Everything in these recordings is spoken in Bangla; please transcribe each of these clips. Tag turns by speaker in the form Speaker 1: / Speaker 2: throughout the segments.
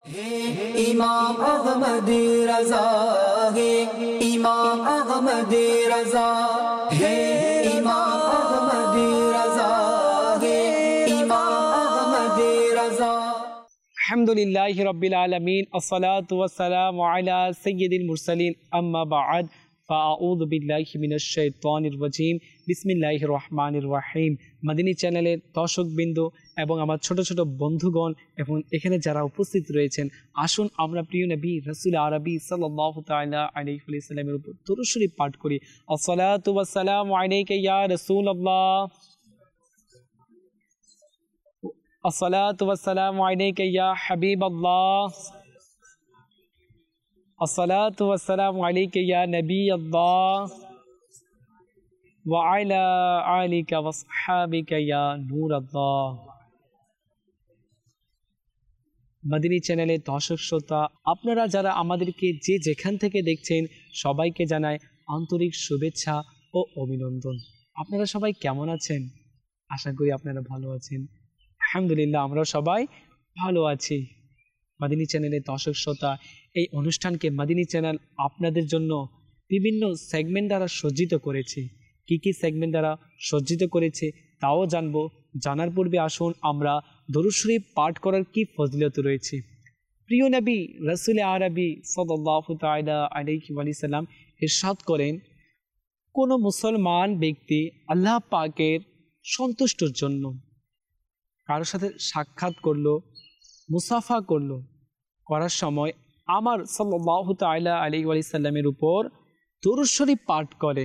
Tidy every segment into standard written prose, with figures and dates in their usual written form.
Speaker 1: इमाम अहमद रज़ा है, इमाम अहमद रज़ा है, इमाम अहमद रज़ा है, इमाम अहमद रज़ा।
Speaker 2: अल्हम्दुलिल्लाहि रब्बिल आलमीन, अस्सलातु वस्सलामु अला सय्यिदिल मुरसलीन, अम्मा बअद, ফাআউযু বিল্লাহি মিনাশ শাইতানির রাজীম। বিসমিল্লাহির রহমানির রহিম। মাদিনী চ্যানেলের দর্শকবৃন্দ এবং আমার ছোট ছোট বন্ধুগণ এবং এখানে যারা উপস্থিত রয়েছেন, আসুন আমরা প্রিয় নবী রাসূল আরবি সাল্লাল্লাহু তাআলা আলাইহি ওয়াসাল্লামের উপর দরুদ শরীফ পাঠ করি। আসসালাতু ওয়াসসালামু আলাইকা ইয়া রাসূলুল্লাহ, আসসালাতু ওয়াসসালামু আলাইকা ইয়া হাবিবাল্লাহ, अस्सलातु वस्सलामु अलैका या नबी अल्लाह व अला आलिका व असहाबिका या नूर अल्लाह। মাদিনী চ্যানেলের দর্শক শ্রোতা, আপনারা যারা আমাদেরকে যে যেখান থেকে দেখছেন, সবাইকে জানাই আন্তরিক শুভেচ্ছা ও অভিনন্দন। আপনারা সবাই কেমন আছেন? আশা করি আপনারা ভালো আছেন। আলহামদুলিল্লাহ, আমরা সবাই ভালো আছি। মাদিনী চ্যানেলের দর্শক শ্রোতা, এই অনুষ্ঠানকে মাদিনী চ্যানেল আপনাদের জন্য বিভিন্ন সেগমেন্ট দ্বারা সজ্জিত করেছে। কি কি সেগমেন্ট দ্বারা সজ্জিত করেছে তাও জানবো। জানার পূর্বে আসুন আমরা দরুদ শরীফ পাঠ করার কি ফজিলত রয়েছে। প্রিয় নবী রাসূল আরবি সাল্লাল্লাহু তাআলা আলাইহি ওয়াসাল্লাম ইরশাদ করেন, কোনো মুসলমান ব্যক্তি আল্লাহ পাকের সন্তুষ্টর জন্য কারোর সাথে সাক্ষাৎ করলো, মুসাফা করলো, করার সময় আমার সাল্লাল্লাহু তাআলা আলাইহি ওয়াসাল্লামের উপর দরুদ শরীফ পাঠ করে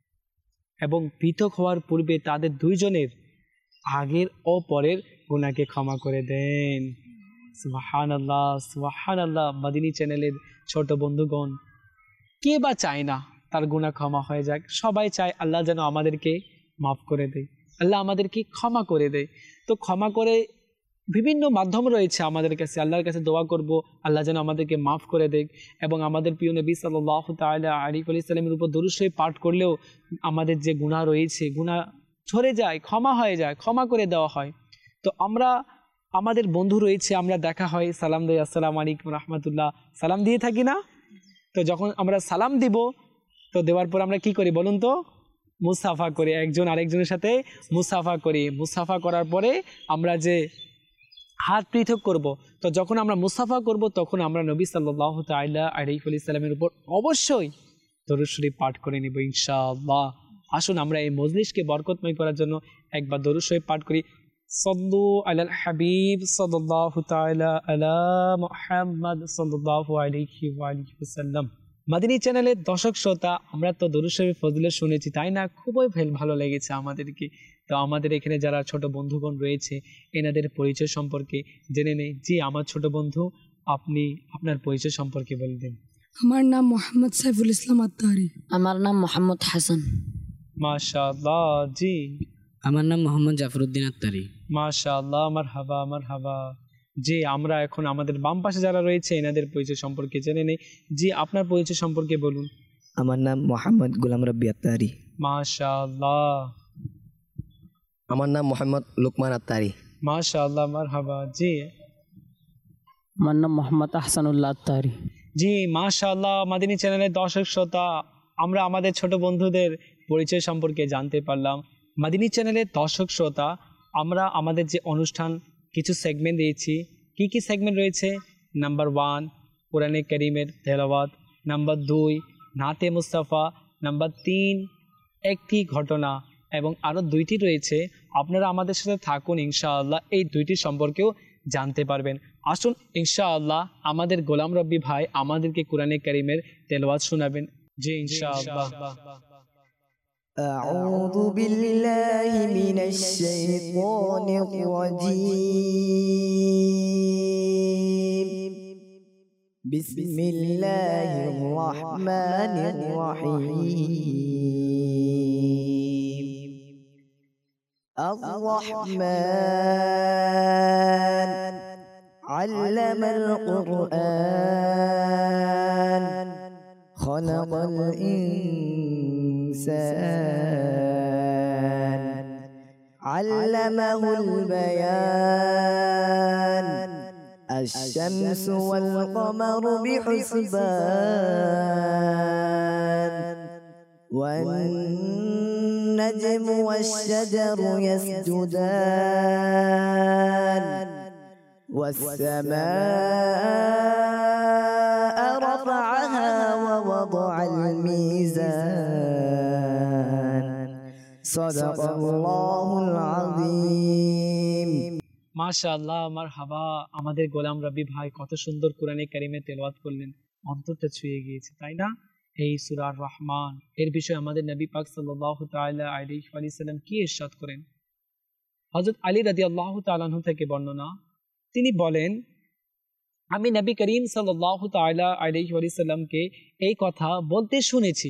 Speaker 2: এবং পৃথক হওয়ার পূর্বে তাদের দুইজনের আগের ও পরের গুনাহকে ক্ষমা করে দেন। সুবহানাল্লাহ, সুবহানাল্লাহ। মাদিনী চ্যানেলের ছোট বন্ধুগণ, কে বা চায় না তার গুনাহ ক্ষমা হয়ে যাক? সবাই চায় আল্লাহ যেন আমাদেরকে মাফ করে দেয়, আল্লাহ আমাদেরকে ক্ষমা করে দেয়। তো ক্ষমা করে বিভিন্ন মাধ্যম রয়েছে আমাদের কাছে। আল্লাহর কাছে দোয়া করব আল্লাহ যেন আমাদেরকে মাফ করে দেয়, এবং আমাদের প্রিয় নবী সাল্লাল্লাহু তাআলা আলাইহি ওয়াসাল্লামের উপর দরুদ শরীফ পাঠ করলেও আমাদের যে গুনাহ রয়েছে, গুনাহ ঝরে যায়, ক্ষমা হয়ে যায়, ক্ষমা করে দেওয়া হয়। তো আমরা আমাদের বন্ধু রয়েছে, আমরা দেখা হয়, সালাম দেই, আসসালামু আলাইকুম রাহমাতুল্লাহ, সালাম দিয়ে থাকি না? তো যখন আমরা সালাম দিব, তো দেওয়ার পর আমরা কি করি বলুন তো? মুসাফা করি, একজন আরেকজনের সাথে মুসাফা করি। মুসাফা করার পরে আমরা যে হাত পৃথক করব, তো যখন আমরা মুসাফা করব তখন আমরা নবী সাল্লাল্লাহু তাআলা আলাইহি ওয়াসাল্লামের উপর অবশ্যই দরুদ শরীফ পাঠ করে নিব ইনশাআল্লাহ। আসুন আমরা এই মজলিসকে বরকতময় করার জন্য একবার দরুদ শরীফ পাঠ করি। সাল্লু আলাল হাবিব সাল্লাল্লাহু তাআলা আলা মুহাম্মদ সাল্লাল্লাহু আলাইহি ওয়া আলিহি ওয়াসাল্লাম। মাদিনী চ্যানেলের দর্শক শ্রোতা, আমরা তো দরুদ শরীফ ফজিলত শুনেছি, তাই না? খুবই ভালো লেগেছে আমাদেরকে। তো আমাদের এখানে যারা ছোট বন্ধুগণ রয়েছে, এনাদের পরিচয় সম্পর্কে জেনে নেই। জি আমার ছোট বন্ধু, আপনি আপনার পরিচয় সম্পর্কে বলবেন।
Speaker 3: আমার নাম মোহাম্মদ সাইফুল ইসলাম আত্তারি।
Speaker 4: আমার নাম মোহাম্মদ হাসান।
Speaker 2: মাশাআল্লাহ। জি
Speaker 5: আমার নাম মোহাম্মদ জাফরউদ্দিন আত্তারি।
Speaker 2: মাশাআল্লাহ, মারহাবা মারহাবা। জি আমরা এখন আমাদের বাম পাশে যারা রয়েছে এনাদের পরিচয় সম্পর্কে জেনে নেই। জি আপনার পরিচয় সম্পর্কে বলুন।
Speaker 6: আমার নাম মোহাম্মদ গোলাম রব্বি আত্তারি।
Speaker 2: মাশাআল্লাহ।
Speaker 6: আমার নাম মোহাম্মদ লুকমান আত্তারি।
Speaker 2: মাশাআল্লাহ, মারহাবা। জি
Speaker 4: আমার নাম মোহাম্মদ আহসানুল্লাহ আত্তারি।
Speaker 2: জি মাশাআল্লাহ। মাদিনী চ্যানেলের দর্শক শ্রোতা, আমরা আমাদের ছোট বন্ধুদের পরিচয় সম্পর্কে জানতে পারলাম। মাদিনী চ্যানেলের দর্শক শ্রোতা, আমরা আমাদের যে অনুষ্ঠান কিছু সেগমেন্ট দিয়েছি। কি কি সেগমেন্ট রয়েছে? নাম্বার 1 কোরআনে কারীমের তেলাওয়াত, নাম্বার 2 নাতে মুস্তাফা, নাম্বার 3 একটি ঘটনা, এবং আরও 2টি রয়েছে। আপনারা আমাদের সাথে থাকুন, ইনশাআল্লাহ এই 2টি সম্পর্কেও জানতে পারবেন। আসুন ইনশাআল্লাহ আমাদের গোলাম রব্বি ভাই আমাদেরকে কোরআনে কারীমের তেলাওয়াত শোনাবেন। জি ইনশাআল্লাহ।
Speaker 1: أعوذ بالله من الشيطان الرجيم. بسم الله الرحمن الرحيم. الرحمن علم القرآن خلق الإنسان علمه البيان الشمس والقمر بحسبان والنجم والشجر يسجدان والسماء رفعها ووضع الميزان صدق الله العظيم
Speaker 2: মাশাআল্লাহ, মারহাবা। আমাদের গোলাম রবি ভাই কত সুন্দর কোরআনে কারিমে তেলাওয়াত করলেন, অন্তরটা ছুঁয়ে গিয়েছে, তাই না? এই সূরা আর রহমান এর বিষয়ে আমাদের নবী পাক সাল্লাল্লাহু তাআলা আলাইহি ওয়াসাল্লাম কি ইরশাদ করেন? হযরত আলী রাদিয়াল্লাহু তাআলা আনহু থেকে বর্ণনা, তিনি বলেন, আমি নবী করিম সাল্লাল্লাহু তাআলা আলাইহি ওয়াসাল্লামকে এই কথা বলতে শুনেছি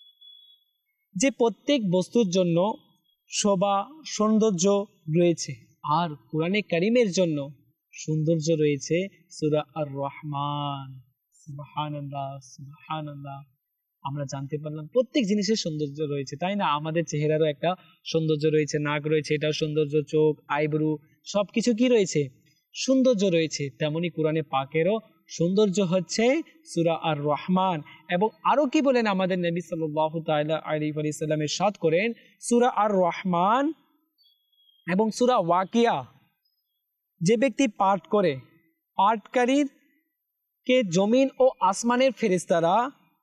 Speaker 2: যে প্রত্যেক বস্তুর জন্য শোভা সৌন্দর্য রয়েছে, আর কোরআনে কারিমের জন্য সৌন্দর্য রয়েছে সূরা আর রহমান। সুবহানাল্লাহ, সুবহানাল্লাহ। আমরা জানতে পারলাম প্রত্যেক জিনিসের সৌন্দর্য রয়েছে, তাই না? আমাদের চেহারারও একটা সৌন্দর্য রয়েছে, নাক রয়েছে, এটাও সৌন্দর্য, চোখ, আইব্রু, সবকিছু কি রয়েছে? সৌন্দর্য রয়েছে। তেমনি কোরআনে পাকেরও সৌন্দর্য হচ্ছে সূরা আর রহমান। এবং আরো কি বলেন আমাদের নবী সাল্লাল্লাহু তাআলা আলাইহি ওয়াসাল্লাম ইরশাদ করেন, সূরা আর রহমান এবং সূরা ওয়াকিয়া যে ব্যক্তি পাঠ করে, পাঠকারীর কে জমিন ও আসমানের ফেরেশতারা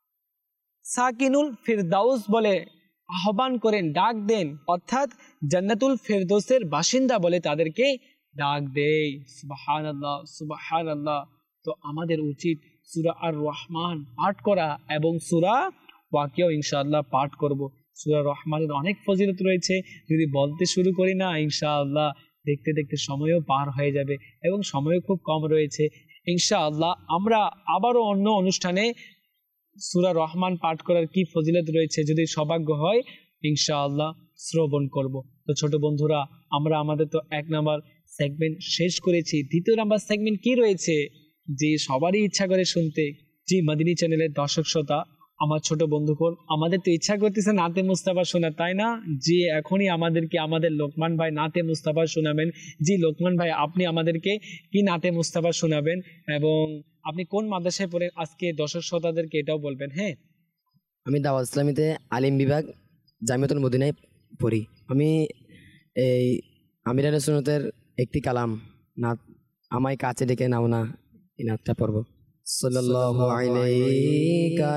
Speaker 2: সাকিনুল ফিরদাউস বলে আহ্বান করেন, ডাক দেন, অর্থাৎ জান্নাতুল ফেরদৌসের বাসিন্দা বলে তাদেরকে ডাক দেয়। সুবহানাল্লাহ, সুবহানাল্লাহ। তো আমাদের উচিত সূরা আর রহমান পাঠ করা এবং সূরা ওয়াকিয়া ইনশাআল্লাহ পাঠ করব। সূরা রহমানের অনেক ফজিলত রয়েছে, যদি বলতে শুরু করি না ইনশাআল্লাহ দেখতে দেখতে সময়ও পার হয়ে যাবে এবং সময়ও খুব কম রয়েছে। ইনশাআল্লাহ আমরা আবারও অন্য অনুষ্ঠানে সূরা রহমান পাঠ করার কি ফজিলত রয়েছে যদি সৌভাগ্য হয় ইনশাআল্লাহ শ্রবণ করব। তো ছোট বন্ধুরা, আমরা আমাদের তো 1 নাম্বার সেগমেন্ট শেষ করেছি। 2য় নাম্বার সেগমেন্ট কি রয়েছে যে সবারই ইচ্ছা করে শুনতে? জি, মাদিনী চ্যানেলের দর্শক শ্রোতা, আমার ছোট বন্ধুগণ, আমাদের তো ইচ্ছা করতেছে নাতে মুস্তাফা শোনা, তাই না? জি, এখনই আমাদেরকে আমাদের লোকমান ভাই নাতে মুস্তাফা শোনাবেন। জি লোকমান ভাই, আপনি আমাদেরকে কি নাতে মুস্তাফা শোনাবেন এবং আপনি কোন মাদ্রাসায় পড়েন আজকে দর্শক শ্রোতাদেরকে এটাও বলবেন। হ্যাঁ,
Speaker 6: আমি দাওয়াত ইসলামীতে আলিম বিভাগ জামিয়াতুল মদিনায় পড়ি। আমি এই আমিরানের সুন্নতের একটি কালাম নাত আমায় কাছে ডেকে নাও না, এই নাতটা পড়ব। সাল্লাল্লাহু আলাইকা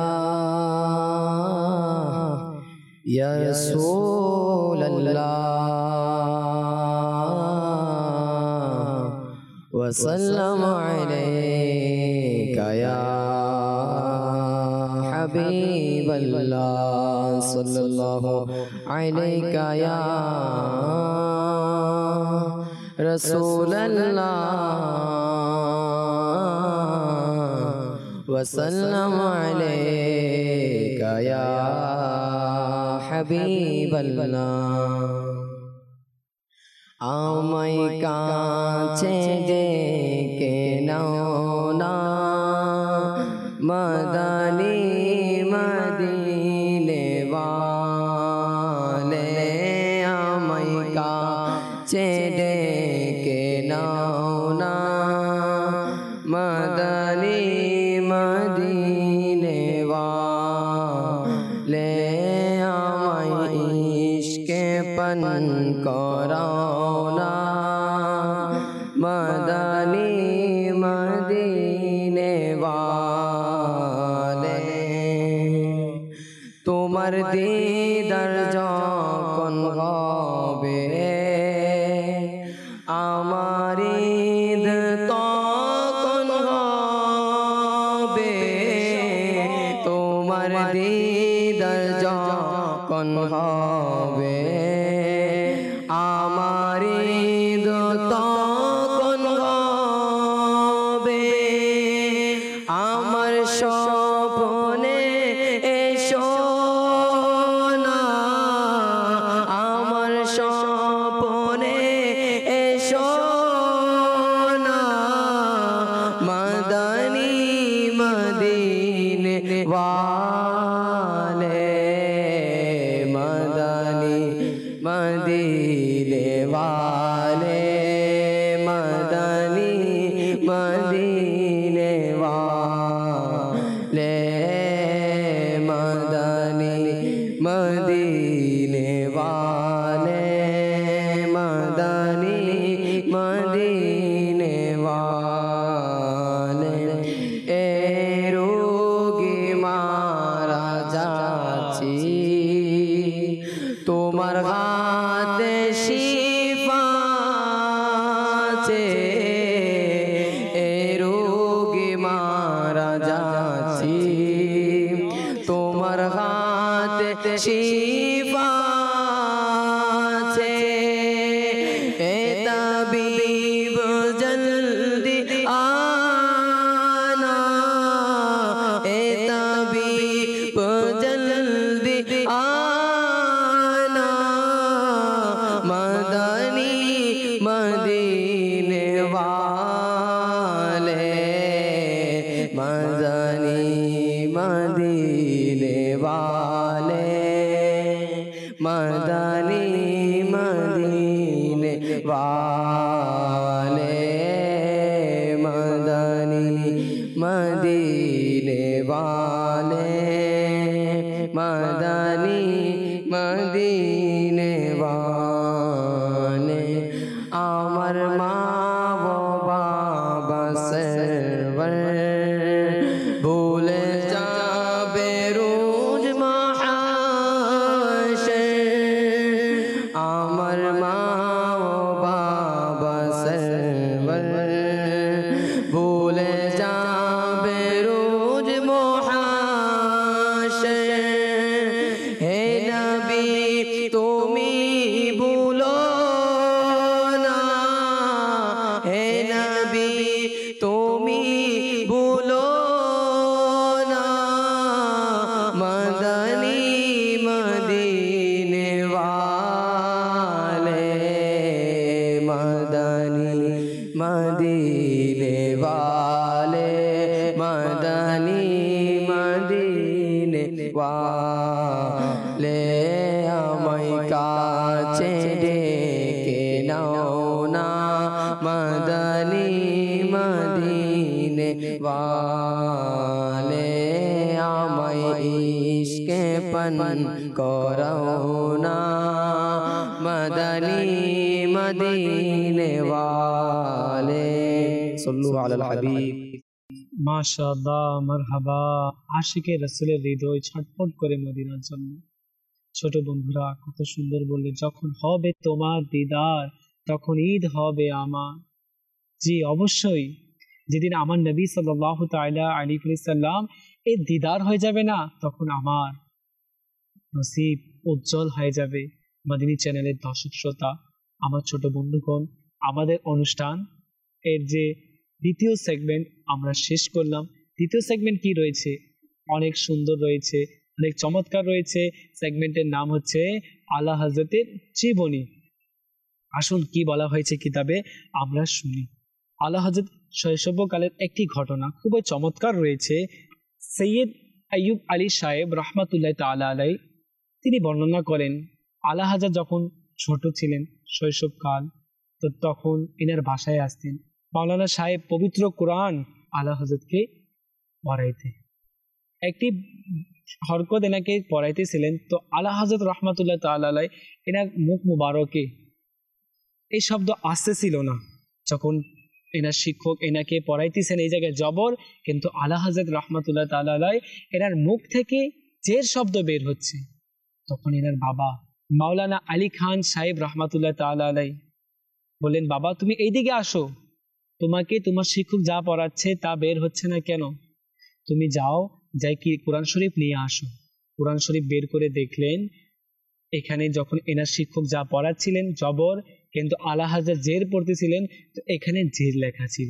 Speaker 6: ইয়া রাসূলাল্লাহ ওয়া সাল্লামু আলাইকা ইয়া হাবিবাল্লাহ সাল্লাল্লাহু আলাইকা ইয়া রাসূলাল্লাহ ওয়া সাল্লামু আলাইকা ইয়া হাবিবাল্লাহ। আমায় কাছে ডেকে নাও না মদনী মদিনে ওয়ালে, আমায় কাছে ডেকে নাও না মদনী মদিনে ওয়ালে, আমায় ইশকে পান করাও না মদনী মদিনে ওয়ালে। তোমার দিদার যখন হবে আমার ঈদ তখন হবে, তোমার দিদার যখন হবে আমার ঈদ তখন হবে। আমার স্বপ্নে এসো না, আমার স্বপ্নে এসো না মদনী মদিনে ওয়ালে, মদনী শিফা আছে এ তাবিব জলদি আনা এ তাবিব জলদি আনা মদনী মদীনে वाले मदनी मदीने वाले मदनी मदीने वाले मदनी मदीने वाले मदनी मदीने वाले अमर माँ बाबा सरवर भूले जाबे रोज महाशर अमर माँ बाबा सरवर भूले जाबे रोज महाशर हे नबी तुमी भूलो ना हे नबी तुमी भूलो ना मदनी मदीने वाले मदनी मदीने वाले मदनी मदीने वाले আমায় কাছে ডেকে নাও না মদনী মদীনে वाले আমায় ইশকে পন করাও না মদনী মদীনে वाले সল্লু আলাল হাবিব
Speaker 2: মাশাআল্লাহ, মারহাবা। আশিকে রাসূলের হৃদয় ছটফট করে মদিনার জন্য। ছোট বন্ধুরা কত সুন্দর বললে, যখন হবে তোমার দিদার তখন ঈদ হবে আমার। জি অবশ্যই, যেদিন আমার নবী সাল্লাল্লাহু তাআলা আলাইহি ওয়াসাল্লাম এই দিদার হয়ে যাবে না, তখন আমার নসিব উজ্জ্বল হয়ে যাবে। মাদিনী চ্যানেলের দর্শক শ্রোতা, আমার ছোট বন্ধুগণ, আমাদের অনুষ্ঠান এর যে দ্বিতীয় সেগমেন্ট আমরা শেষ করলাম। দ্বিতীয় সেগমেন্ট কি রয়েছে? অনেক সুন্দর রয়েছে, অনেক চমৎকার রয়েছে। সেগমেন্টের নাম হচ্ছে আলা হযরতের জীবনী। আসুন কি বলা হয়েছে কিতাবে আমরা শুনি। আলা হযরত শৈশবকালের একটি ঘটনা খুবই চমৎকার রয়েছে। সৈয়দ আইয়ুব আলী সাহেব রহমাতুল্লাহ তাআলা আলাই তিনি বর্ণনা করেন, আলা হযরত যখন ছোট ছিলেন, শৈশবকাল, তো তখন এনার বাসায় আসতেন মাওলানা সাহেব পবিত্র কোরআন আলা হযরতকে পড়াইতে। একটি হরকত এনাকে পড়াইতেছিলেন, তো আলা হযরত রহমাতুল্লাহ তাআলা আলাই এনার মুখ মুবারকে এই শব্দ আসতেছিল না। যখন এনার শিক্ষক এনাকে পড়াইতেছেন এই জায়গায় জবর, কিন্তু আলা হযরত রহমাতুল্লাহ তাআলা আলাই এনার মুখ থেকে জের শব্দ বের হচ্ছে। তখন এনার বাবা মাওলানা আলী খান সাহেব রহমাতুল্লাহ তাআলা আলাই বললেন, বাবা তুমি এইদিকে আসো, তোমাকে তোমার শিক্ষক যা পড়াচ্ছে তা বের হচ্ছে না কেন? তুমি যাও, যাই কি কোরআন শরীফ নিয়ে আসো। কোরআন শরীফ বের করে দেখলেন, এখানে যখন এনার শিক্ষক যা পড়াচ্ছিলেন জবর, কিন্তু আলা হযরত জের পড়তেছিলেন, তো এখানে জের লেখা ছিল।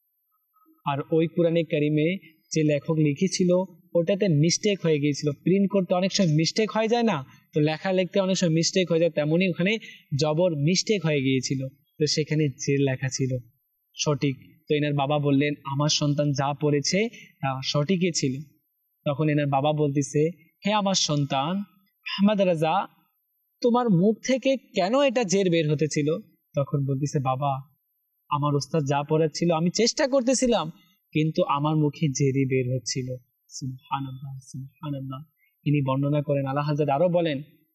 Speaker 2: আর ওই কোরআনে কারিমে যে লেখক লিখেছিল ওটাতে মিস্টেক হয়ে গিয়েছিল। প্রিন্ট করতে অনেক সময় মিস্টেক হয়ে যায় না, তো লেখা লিখতে অনেক সময় মিস্টেক হয়ে যায়, তেমনই ওখানে জবর মিস্টেক হয়ে গিয়েছিল, তো সেখানে জের লেখা ছিল সঠিক। তো এনার বাবা বললেন, আমার সন্তান যা পড়েছে তা সঠিকই ছিল। তখন এনার বাবা বলতেছে, হে আমার সন্তান আহমদ রাজা, তোমার মুখ থেকে কেন এটা জের বের হতেছিল? তখন বলতেছে, বাবা আমার ওস্তাদ যা পড়াচ্ছিল আমি চেষ্টা করতেছিলাম, কিন্তু আমার মুখে জেরই বের হচ্ছিল। সুবহানাল্লাহ, সুবহানাল্লাহ। তিনি বর্ণনা করেন, আলা হযরত আরো বলেন,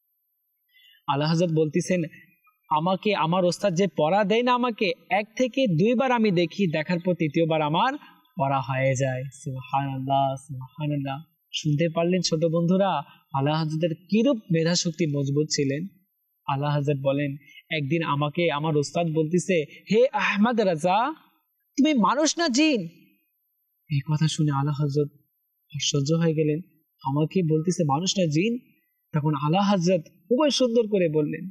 Speaker 2: আলা হযরত বলতেছেন, আমাকে আমার ওস্তাদ যে পড়া দেয় না, আমাকে 1 থেকে 2 বার আমি দেখি, দেখার পর 3য় বার আমার পড়া হয়ে যায়। সুবহানাল্লাহ, সুবহানাল্লাহ। শুনতে পারলেন ছোট বন্ধুরা, আলা হযরতের কিরূপ মেধা শক্তি মজবুত ছিলেন। আলা হযরত বলেন, একদিন আমাকে আমার ওস্তাদ বলতেছে, হে আহমদ রাজা, তুমি মানুষ না জিন? এই কথা শুনে আলা হযরত আশ্চর্য হয়ে গেলেন, আমাকে বলতেছে মানুষ না জিন? তখন আলা হযরত খুবই সুন্দর করে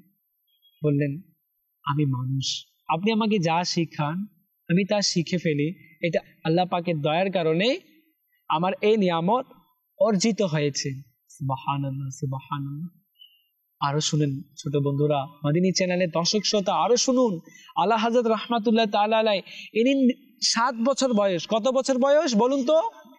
Speaker 2: বললেন আমি মানুষ, আপনি আমাকে যা শিখান আমি তা শিখে ফেলি, এটা আল্লাহ পাকের দয়ার কারণে আমার এই নিয়ামত অর্জিত হয়েছে। সুবহানাল্লাহ, সুবহানাল্লাহ। আরো শুনেন ছোট বন্ধুরা, মাদিনী চ্যানেলে দর্শক শ্রোতা আরো শুনুন, আলা হযরত রাহমাতুল্লাহ তাআলা আলাইহি ইনি 7 বছর বয়স, কত বছর বয়স বলুন তো?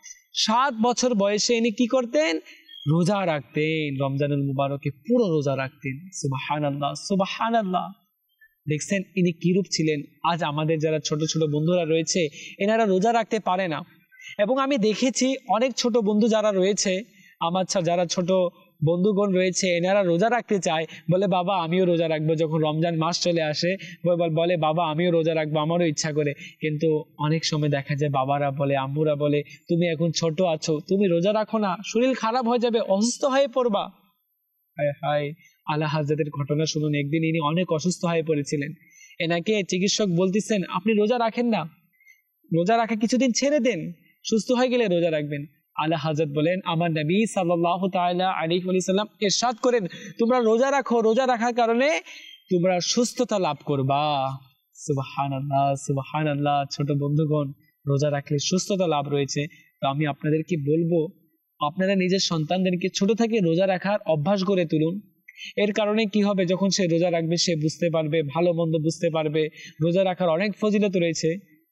Speaker 2: 7 বছর বয়সে ইনি কি করতেন? রোজা রাখতেন, রমজানুল মুবারকে পুরো রোজা রাখতেন। সুবহানাল্লাহ, সুবহানাল্লাহ। দেখছেন ইনি কিরূপ ছিলেন। আজ আমাদের যারা ছোট ছোট বন্ধুরা রয়েছে এনারা রোজা রাখতে পারে না, এবং আমি দেখেছি অনেক ছোট বন্ধু যারা রয়েছে আমার যারা ছোট বন্ধুগণ রয়েছে এনারা রোজা রাখতে চায়, বলে বাবা আমিও রোজা রাখবো, যখন রমজান মাস চলে আসে বলে বাবা আমিও রোজা রাখবো, আমারও ইচ্ছা করে। কিন্তু অনেক সময় দেখা যায় বাবারা বলে, আম্মুরা বলে তুমি এখন ছোট আছো, তুমি রোজা রাখো না, শরীর খারাপ হয়ে যাবে, অসুস্থ হয়ে পড়বা। হায় হায়, আলা হযরতের ঘটনা শুনুন। একদিন ইনি অনেক অসুস্থ হয়ে পড়েছিলেন, এনাকে চিকিৎসক বলতেছেন আপনি রোজা রাখেন না, রোজা রাখা কিছুদিন ছেড়ে দেন, সুস্থ হয়ে গেলে রোজা রাখবেন। আলা হযরত বলেন আমার নবী সাল্লাল্লাহু তাআলা আলাইহি ওয়াসাল্লাম ইরশাদ করেন তোমরা রোজা রাখো, রোজা রাখার কারণে তোমরা সুস্থতা লাভ করবা। সুবহানাল্লাহ, সুবহানাল্লাহ। ছোট বন্ধুগণ, রোজা রাখলে সুস্থতা লাভ রয়েছে। তো আমি আপনাদেরকে বলবো আপনারা নিজের সন্তানদেরকে ছোট থেকে রোজা রাখার অভ্যাস গড়ে তুলুন। এর কারণে কি হবে, যখন সে রোজা রাখবে সে বুঝতে পারবে, ভালো মন্দ বুঝতে পারবে। রোজা রাখার অনেক ফজিলত রয়েছে।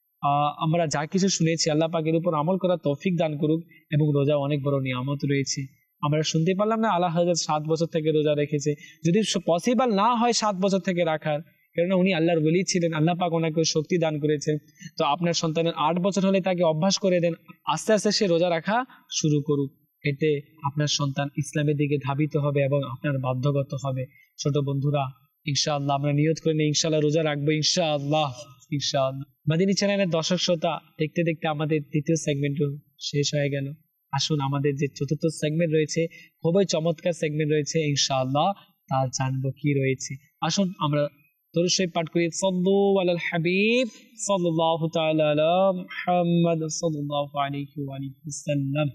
Speaker 2: আমরা যা কিছু শুনেছি আল্লাহ পাকের উপর আমল করার তৌফিক দান করুক, এবং রোজা অনেক বড় নিয়ামত রয়েছে। আমরা শুনতে পারলাম না আলা হযরত 7 বছর থেকে রোজা রেখেছে। যদি পসিবল না হয় 7 বছর থেকে রাখার, কেননা উনি আল্লাহর ওলি ছিলেন, আল্লাহ পাক ওনাকে শক্তি দান করেছেন, তো আপনার সন্তানের 8 বছর হলে তাকে অভ্যাস করে দেন, আস্তে আস্তে সে রোজা রাখা শুরু করুক। এতে আপনার সন্তান ইসলামের দিকে ধাবিত হবে এবং আপনার বাধ্যগত হবে। ছোট বন্ধুরা, ইনশাআল্লাহ আমরা নিয়ত করে নিই ইনশাআল্লাহ রোজা রাখবো, ইনশাআল্লাহ, ইনশাআল্লাহ। মাদিনী চ্যানেলের দর্শক শ্রোতা, দেখতে দেখতে আমাদের তৃতীয় সেগমেন্টও শেষ হয়ে গেল। আসুন আমাদের যে চতুর্থ সেগমেন্ট রয়েছে, খুবই চমৎকার সেগমেন্ট রয়েছে, ইনশাআল্লাহ তা জানবো কি রয়েছে। আসুন আমরা দরুদ শরীফ পাঠ করি। সাল্লু আলাল হাবিব সাল্লাল্লাহু তাআলা আলা মুহাম্মদ সাল্লাল্লাহু আলাইহি ওয়া সাল্লাম।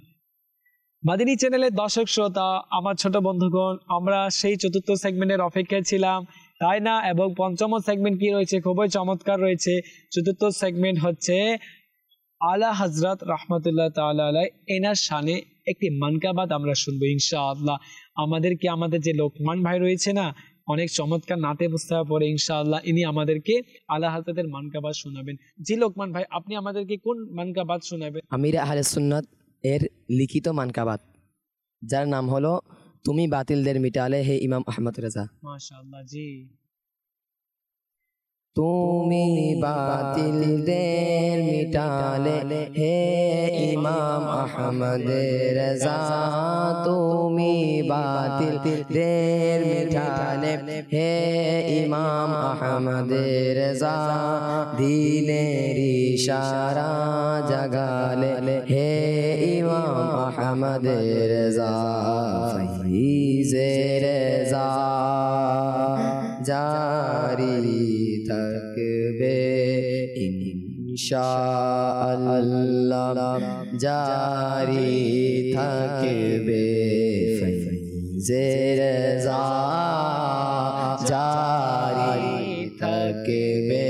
Speaker 2: মাদিনী চ্যানেলের দর্শক শ্রোতা, আমার ছোট বন্ধুগণ, আমরা সেই চতুর্থ সেগমেন্টের অপেক্ষায় ছিলাম, তাই না? এবং পঞ্চম সেগমেন্ট কি রয়েছে, খুবই চমৎকার রয়েছে। চতুর্থ সেগমেন্ট হচ্ছে আলা হযরত রাহমাতুল্লাহ তাআলা আলাইহি এনার শানে একটি মানকাবাত আমরা শুনবো ইনশাআল্লাহ। আমাদের যে লোকমান ভাই রয়েছে না, অনেক চমৎকার নাতে মুস্তাফা পড়ে, ইনশাআল্লাহ ইনি আমাদেরকে আলা হযরতের মানকাবাত শোনাবেন। জি লোকমান ভাই, আপনি আমাদেরকে কোন মানকাবাত শোনাবেন?
Speaker 6: আমির আহলে সুন্নাত এর লিখিত মানকাবাত, যার নাম হলো তুমি বাতিলদের মিটালে হে ইমাম আহমদ রেজা।
Speaker 2: মাশাআল্লাহ। জি।
Speaker 6: তুমি বাতিলদের মিটালে হে ইমাম আহমদ রেজা, তুমি বাতিলদের মিটালে হে ইমাম আহমদ রেজা, দিনের ইশারা জাগালে হে ইমাম আহমদ রেজা, ফৈজে রেজা জারি থাকবে ইনশাআল্লাহ, জারি থাকবে ফৈজে রেজা, জারি থাকবে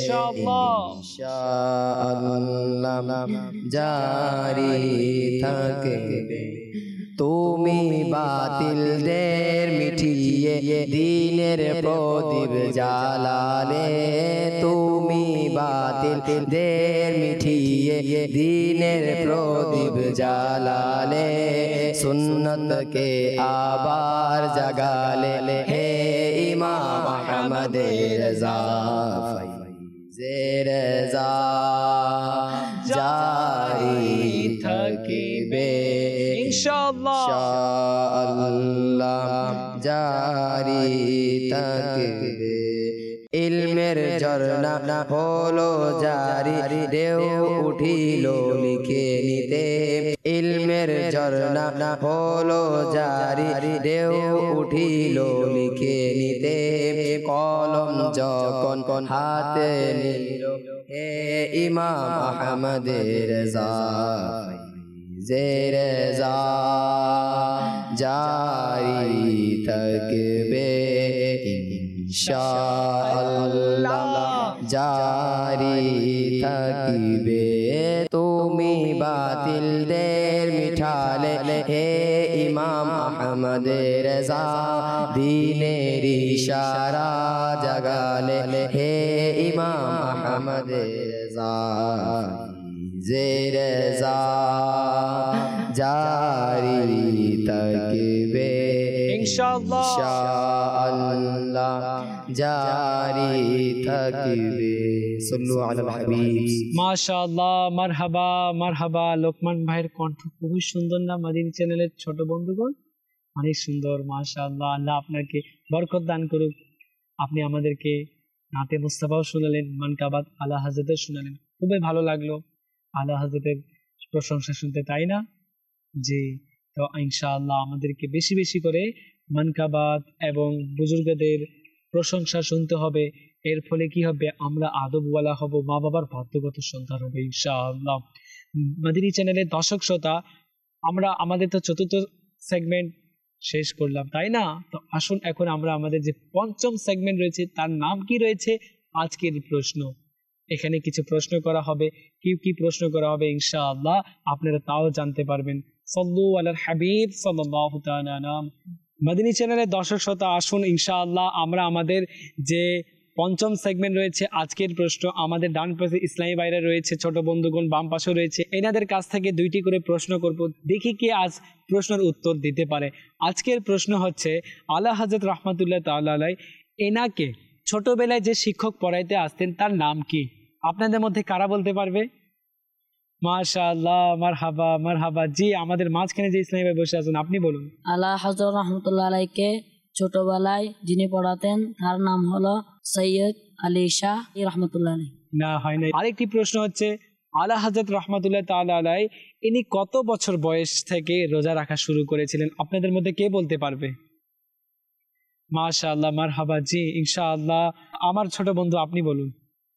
Speaker 6: ইনশাআল্লাহ, জারি থাকবে। তুমি বাতিলদের মিটিয়ে দ্বীনের প্রদীপ জ্বালালে, তুমি বাতিলদের মিটিয়ে দ্বীনের প্রদীপ জ্বালালে, সুন্নতকে আবার জাগালে হে ইমাম আহমদ রেজা, ফৈজে রেজা জারি থাকিবে ইনশাআল্লাহ, জারি থাকিবে। ইলমের ঝরনা হলো জারি, ঢেউ উঠিল লিখে নিতে, ইলমের ঝরনা হলো জারি, ঢেউ উঠিল লিখে নিতে, কলম যখন হাতে নিল হে ইমাম আহমদ রেজা, ফৈজে রেজা জারি থাকবে ইনশাআল্লাহ জারি থাকবে তুমি বাতিলদের মিঠালে হে ইমাম আহমদ রেজা দ্বীনের ইশারা জাগালে হে ইমাম আহমদ রেজা রেজা জারি থাকবে
Speaker 2: ইনশাআল্লাহ
Speaker 6: ইনশাআল্লাহ জারি থাকবে সাল্লু আলাল হাবিব
Speaker 2: মাশাআল্লাহ মারহাবা মারহাবা লোকমান ভাইয়ের কণ্ঠ খুবই সুন্দর না মাদিনী চ্যানেলের ছোট বন্ধুগণ অনেক সুন্দর মাশাআল্লাহ আল্লাহ আপনাকে বরকত দান করুক আপনি আমাদেরকে নাতে মুস্তাফাও শোনালেন মানকাবাত আলা হযরতের শোনালেন খুবই ভালো লাগলো আলা হযরতের প্রশংসা শুনতে তাই না জি তো ইনশাআল্লাহ আমাদেরকে বেশি বেশি করে মানকাবাত এবং বুজুর্গদের প্রশংসা শুনতে হবে এর ফলে কি হবে আমরা আদবওয়ালা হব মা বাবার বাধ্যগত সন্তান হবে ইনশাআল্লাহ মাদিনী চ্যানেলের দর্শক শ্রোতা আমরা আমাদের তো চতুর্থ সেগমেন্ট শেষ করলাম তাই না তো আসুন এখন আমরা আমাদের যে পঞ্চম সেগমেন্ট রয়েছে তার নাম কি রয়েছে আজকের প্রশ্ন এখানে কিছু প্রশ্ন করা হবে কি কি প্রশ্ন করা হবে ইনশাআল্লাহ আপনারা তাও জানতে পারবেন সাল্লু আলাল হাবিব সাল্লাল্লাহু তাআলা আলাইহি মাদিনী চ্যানেলের দর্শক শ্রোতা আসুন ইনশাআল্লাহ আমরা আমাদের যে পঞ্চম সেগমেন্ট রয়েছে আজকের প্রশ্ন আমাদের ডান পাশে ইসলামী ভাইরা রয়েছে ছোট বন্ধুগণ বাম পাশে রয়েছে এনাদের কাছ থেকে দুইটি করে প্রশ্ন করব দেখি কে আজ প্রশ্নের উত্তর দিতে পারে আজকের প্রশ্ন হচ্ছে আলা হযরত রাহমাতুল্লাহ তাআলা আলাইহি এনাকে ছোটবেলায় যে শিক্ষক পড়াইতে আসতেন তার নাম কি আপনাদের মধ্যে কারা বলতে পারবে মাশাআল্লাহ মারহাবা মারহাবা জি আমাদের মাঝখানে যে ইসলামী ভাই বসে আছেন আপনি বলুন
Speaker 4: আলা হযরত রাহমাতুল্লাহ আলাইহিকে ছোটবেলায় যিনি পড়াতেন তার নাম হলো সৈয়দ আলী শাহ রহমতুল্লাহ আলাইহি
Speaker 2: না হয় না আরেকটি প্রশ্ন হচ্ছে আলা হযরত রাহমাতুল্লাহ তাআলা আলাইহি ইনি কত বছর বয়স থেকে রোজা রাখা শুরু করেছিলেন আপনাদের মধ্যে কে বলতে পারবে মাশাআল্লাহ মারহাবা জি ইনশাআল্লাহ আমার ছোট বন্ধু আপনি বলুন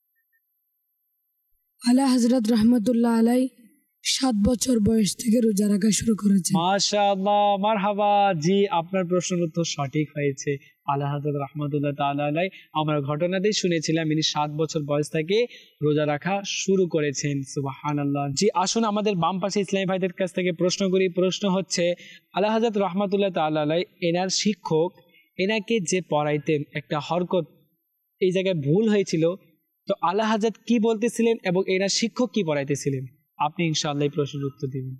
Speaker 3: আলা হযরত রহমতুল্লাহ আলাই 7 বছর বয়স থেকে রোজা রাখা শুরু করেছে
Speaker 2: মাশাআল্লাহ মারহাবা জি আপনার প্রশ্নের উত্তর সঠিক হয়েছে আলা হযরত রাহমাতুল্লাহ তাআলা আলাইহি আমরা ঘটনাতেই শুনেছিলাম ইনি 7 বছর বয়স থেকে রোজা রাখা শুরু করেছেন সুবহানাল্লাহ জি আসুন আমাদের বাম পাশে ইসলামী ভাইদের কাছ থেকে প্রশ্ন করি প্রশ্ন হচ্ছে আলা হযরত রাহমাতুল্লাহ তাআলা আলাইহি এনার শিক্ষক এনাকে যে পড়াইতেন একটা হরকত এই জায়গায় ভুল হয়েছিল তো আলা হযরত কি বলতেছিলেন এবং এনার শিক্ষক কি পড়াইতেছিলেন আপনি ইনশাআল্লাহ এই প্রশ্নের উত্তর দিবেন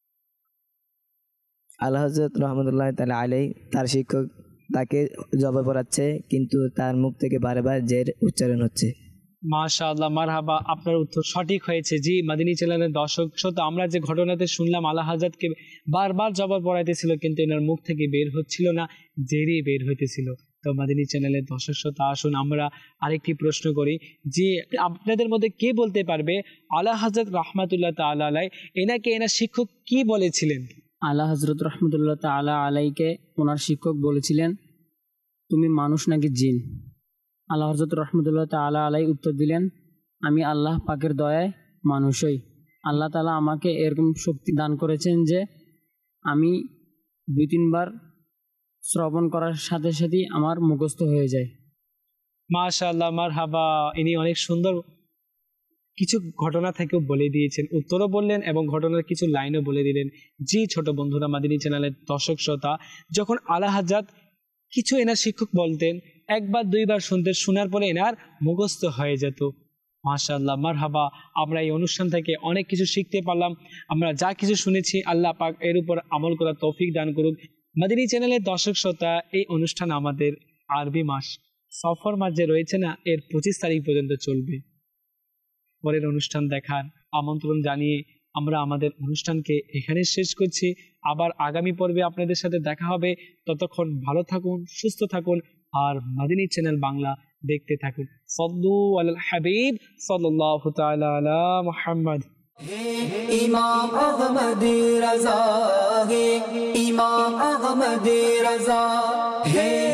Speaker 1: আল্লাহ হযরত রহমতুল্লাহ তাআলা আলাইহি তার শিক্ষক তাকে জবাব পড়াচ্ছে কিন্তু তার মুখ থেকে বারবার জের উচ্চারণ হচ্ছে
Speaker 2: মাশাআল্লাহ মারহাবা আপনার উত্তর সঠিক হয়েছে জি মাদিনী চ্যানেলের দর্শক শ্রোতা আমরা যে ঘটনাতে শুনলাম আলা হযরতকে বারবার জবাব পড়াইতেছিল কিন্তু এনার মুখ থেকে বের হচ্ছিল না জেরই বের হইতেছিল তো মাদিনী চ্যানেলের দর্শক শ্রোতা আসুন আমরা আরেকটি প্রশ্ন করি যে আপনাদের মধ্যে কে বলতে পারবে আলা হযরত রাহমাতুল্লাহ তাআলা আলাইহি এনাকে এনার শিক্ষক কি বলেছিলেন
Speaker 4: আলা হযরত রহমতুল্লাহ তাআলা আলাইহিকে ওনার শিক্ষক বলেছিলেন তুমি মানুষ নাকি জিন আলা হযরত রহমতুল্লাহ তাআলা আলাইহি উত্তর দিলেন আমি আল্লাহ পাকের দয়ায় মানুষই আল্লাহ তাআলা আমাকে এরকম শক্তি দান করেছেন যে আমি 2-3 বার শ্রবণ করার সাথে সাথেই আমার মুখস্থ হয়ে যায়
Speaker 2: মাশাআল্লাহ মারহাবা ইনি অনেক সুন্দর কিছু ঘটনা থেকেও বলে দিয়েছেন উত্তরও বললেন এবং ঘটনার কিছু লাইনও বলে দিলেন জি ছোট বন্ধুরা মাদিনী চ্যানেলের দর্শক শ্রোতা যখন আলা হযরত কিছু এনার শিক্ষক বলতেন একবার দুইবার শুনতে শোনার পরে এনার মুখস্থ হয়ে যেত মাশাআল্লাহ মারহাবা আমরা এই অনুষ্ঠান থেকে অনেক কিছু শিখতে পারলাম আমরা যা কিছু শুনেছি আল্লাহ পাক এর উপর আমল করার তৌফিক দান করুক মাদিনী চ্যানেলের দর্শক শ্রোতা এই অনুষ্ঠান আমাদের আরবি মাস সফর মাস যে রয়েছে না এর 25 তারিখ পর্যন্ত চলবে পরের অনুষ্ঠান দেখার আমন্ত্রণ জানিয়ে আমরা আমাদের অনুষ্ঠানকে এখানে শেষ করছি আবার আগামী পর্বে আপনাদের সাথে দেখা হবে ততক্ষণ ভালো থাকুন সুস্থ থাকুন আর মাদিনী চ্যানেল বাংলা দেখতে থাকুন সাল্লু আলাল হাবিব সাল্লাল্লাহু তাআলা আলা মুহাম্মদ
Speaker 7: ইমাম আহমদ রাজা হে ইমাম আহমদ রাজা হে